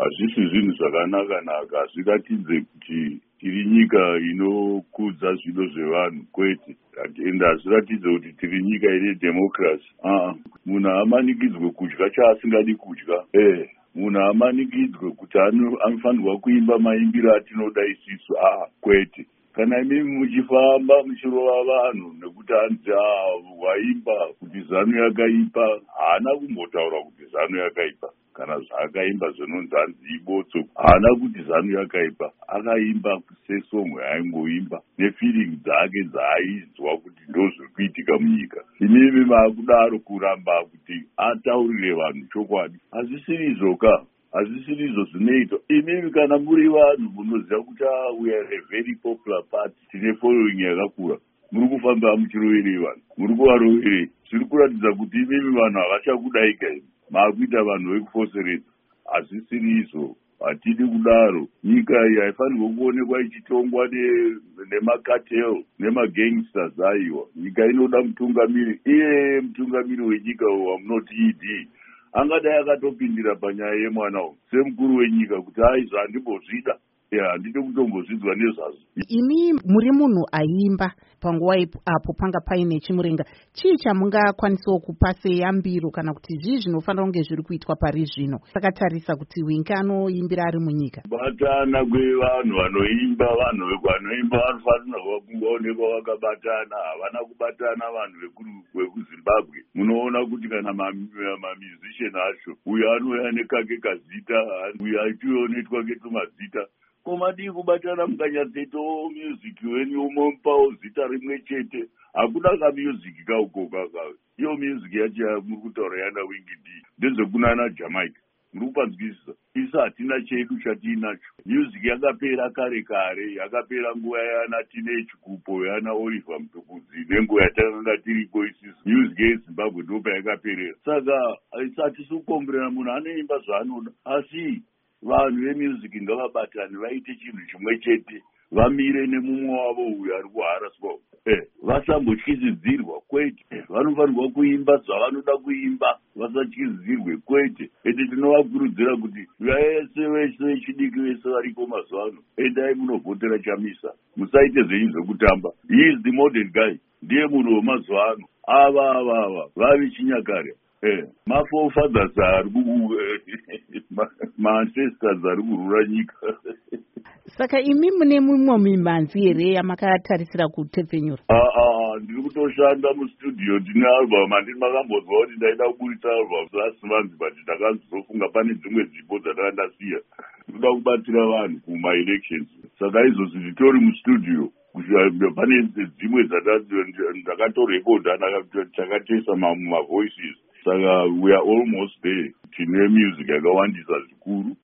hazvisi zvinhu zvakanaka-naka. Hazviratidze kuti tiri nyika inokudza zvido zvevanhu, kwete. Ende hazviratidze kuti tiri nyika ine democracy. Munhu haamanikidzwe kudya chaasingadi kudya. Munhu haamanikidzwe kuti anofanirwa kuimba maimbiro atinoda isisu. Kwete. Kana imimi muchifamba muchirova vanhu nekuti hanzi waimba kuti ZANU yakaipa, haana kumbotaura kuti ZANU yakaipa. Kana zvaakaimba zvinonzi hanzi ibotso, haana kuti ZANU yakaipa. Akaimba sesomwe yaingoimba nefeeling dzake dzaaizwa kuti ndozviri kuitika munyika. Imimi maakudaro kuramba kuti ataurire vanhu chokwadi. Hazvisirizvoka. Hazvisirizvo zvinoitwa. Imimi kana muri vanhu munoziva kuti we are a very popular party, tine following yakakura, muri kufamba muchiroverei vanhu, muri kuvaroverei. Zviri kuratidza kuti imimi vanhu havachakudaika imi, maakuita vanhu vekufoseredza. Hazvisirizvo, hatidi kudaro. Nyika iyi haifanirwa kuonekwa ichitongwa nemacartel nemagangsters. Aiwa, nyika inoda mutungamiri. Iye mutungamiri wenyika wamunoti ED angadai akatopindira panyaya yemwana uyu semukuru wenyika kuti aizvo handimbozvida, handidi kutombozvidzwa nezvazvo. Imi muri munhu aimba panguva apo panga paine chimurenga. Chii chamungakwanisawo kupa seyambiro kana kuti zvii zvinofanira kunge zviri kuitwa pari zvino takatarisa kuti Winky anoimbira ari munyika? Kubatana kwevanhu vanoimba, vanhu vanoimba vanofanirwa kungoonekwa vakabatana. Havana kubatana vanhu vekuZimbabwe. Munoona kuti kana mamusician acho uyo anouya nekake kazita, uyo achionoitwa ketumazita. Komadi kubatana mukanyatseto music wenyu umompawo zita rimwe chete. Hakuna kamusic kaukoka. Iyo music yacho muri kutaura yana Winky D ndezvekunana Jamaica. Muri kupanzwisisa. Isa hatina chedu chatinacho. Music yakapera kare kare, yakapera nguva yana Teenage Kupo, yana Oliver Mtukudzi, nenguva yatananga tiripo isisi. Music yeZimbabwe ndopa yakaperera. Saka hatisi kukomberera munhu anoimba zvaanoda, asi vanhu vemusic ngavabatane vaite chinhu chimwe chete, vamire nemumwe wavo uyo ari kuharaswa. Vasambotyisidzirwa, kwete. Vanofanirwa kuimba zvavanoda kuimba, vasatyizidzirwe, kwete. Ende tinovakurudzira kuti vese vechidiki vese variko mazuva ano, endai munovhotera Chamisa, musaite zvenyu zvekutamba. He is the modern guy, ndiye munhu wemazuva ano. Ava vavi chinyakare. Maforefathers maancestors ari kurura nyika. Saka imi mune mumwe mimhanzi here yamakatarisira kutepfenyura? Ndiri kutoshanda mustudio, ndine album. Handini makambozwa kuti ndaida kuburitsa album last month, but ndakazofunga pane dzimwe zipo dzandakandasiya. Ndikuda kubatsira vanhu kuma-elections. Saka izvozvi nditori mustudio. Pane dzimwe ndakatorekodha takatesa mavoices. Saka we are almost there. Tine music yakawandisa zvikuru.